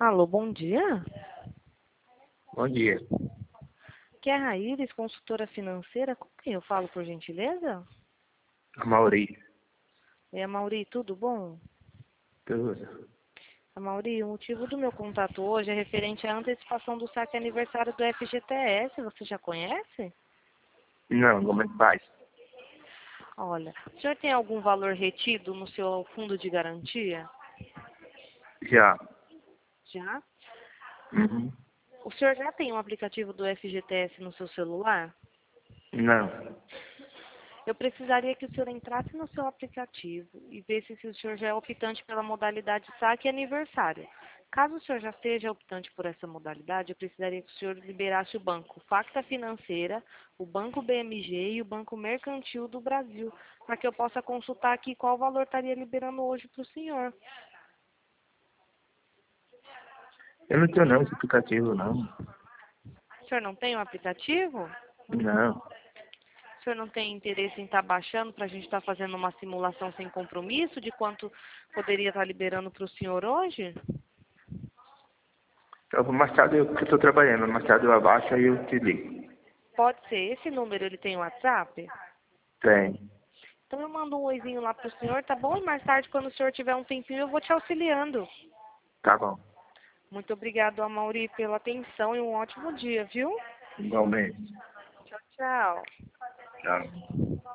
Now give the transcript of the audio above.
Alô, bom dia. Bom dia. Aqui é a Raíris, consultora financeira. Com quem eu falo, por gentileza? Mauri. É a Mauri, tudo bom? Tudo. A Mauri, o motivo do meu contato hoje é referente à antecipação do saque aniversário do FGTS. Você já conhece? Não, como é que faz? Olha, o senhor tem algum valor retido no seu fundo de garantia? Já. Já? Uhum. O senhor já tem um aplicativo do FGTS no seu celular? Não. Eu precisaria que o senhor entrasse no seu aplicativo e visse se o senhor já é optante pela modalidade saque aniversário. Caso o senhor já seja optante por essa modalidade, eu precisaria que o senhor liberasse o Banco Facta Financeira, o Banco BMG e o Banco Mercantil do Brasil, para que eu possa consultar aqui qual valor estaria liberando hoje para o senhor. Eu não tenho não esse aplicativo, não. O senhor não tem o aplicativo? Não. O senhor não tem interesse em estar baixando para a gente estar fazendo uma simulação sem compromisso de quanto poderia estar liberando para o senhor hoje? Eu vou mais tarde, eu estou trabalhando, mais tarde eu abaixo e eu te ligo. Pode ser. Esse número ele tem WhatsApp? Tem. Então eu mando um oizinho lá pro senhor, tá bom? E mais tarde, quando o senhor tiver um tempinho, eu vou te auxiliando. Tá bom. Muito obrigado, Amauri, pela atenção e um ótimo dia, viu? Igualmente. Tchau, tchau. Tchau.